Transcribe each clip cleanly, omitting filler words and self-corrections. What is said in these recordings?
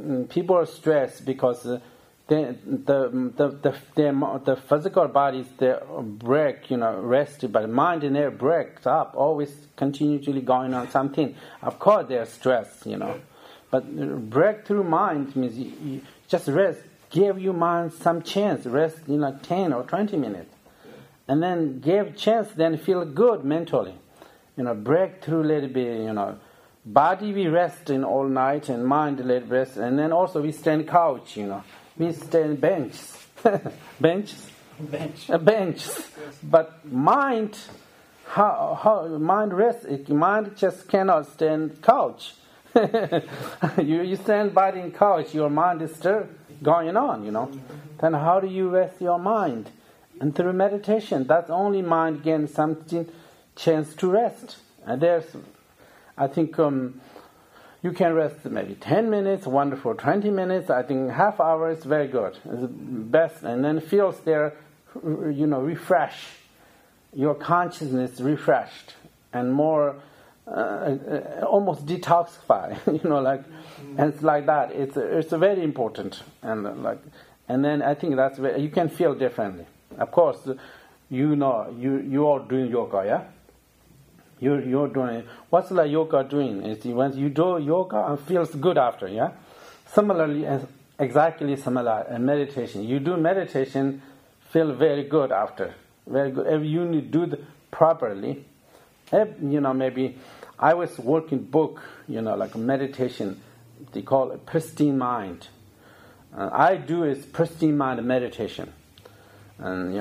people are stressed because the physical bodies they break, rest, but mind never breaks up, always continually going on something. Of course, they're stressed, but breakthrough mind means you just rest, give your mind some chance, rest 10 or 20 minutes, and then give chance, then feel good mentally, breakthrough a little bit, body we rest in all night and mind let rest, and then also we stand couch, we stand benches, bench. But mind, how mind rests? Mind just cannot stand couch. you stand by the couch, your mind is still going on, Then how do you rest your mind? And through meditation, that's only mind gains something chance to rest. And there's, I think, you can rest maybe 10 minutes, wonderful, 20 minutes, I think half hour is very good. It's the best. And then feels there, refresh. Your consciousness refreshed and more almost detoxify, and it's like that. It's very important. And then I think that's where you can feel differently. Of course, you are doing yoga, yeah? You're doing, what's the yoga doing? Is when you do yoga and feels good after, yeah? Similarly, exactly similar meditation. You do meditation, feel very good after. Very good. If you need to do it properly, maybe I was working book, like meditation, they call it pristine mind. I do is pristine mind meditation. And,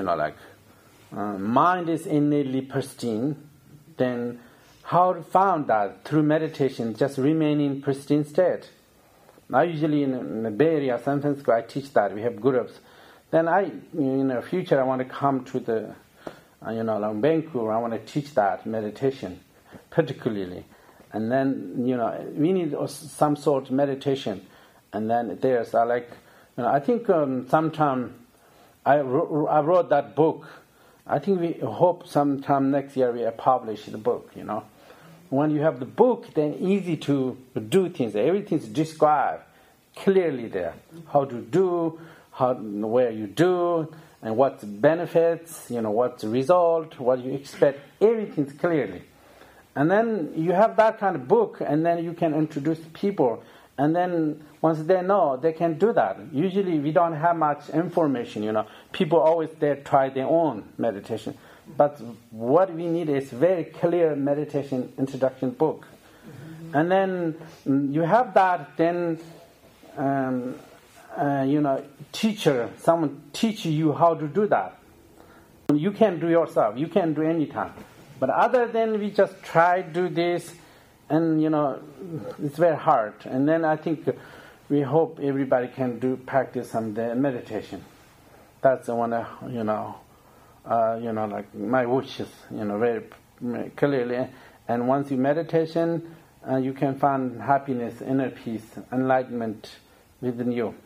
mind is innately pristine. Then how to found that? Through meditation, just remain in pristine state. Now usually in the Bay Area, sometimes I teach that, we have gurus. Then in the future, I want to come to the, like Vancouver, I want to teach that meditation, particularly. And then, we need some sort of meditation. And then there's, I think sometime I wrote that book. I think we hope sometime next year we publish the book, When you have the book, then easy to do things. Everything's described clearly there. How to do, where you do, and what's the benefits, what's the result, what you expect. Everything's clearly. And then you have that kind of book, and then you can introduce people. And then once they know, they can do that. Usually we don't have much information, People always they try their own meditation. But what we need is very clear meditation introduction book. Mm-hmm. And then you have that, then, teacher, someone teach you how to do that. You can do yourself. You can do anytime. But other than we just try to do this, and it's very hard. And then I think we hope everybody can practice some meditation. That's the one, like my wishes, very clearly. And once you meditation, you can find happiness, inner peace, enlightenment within you.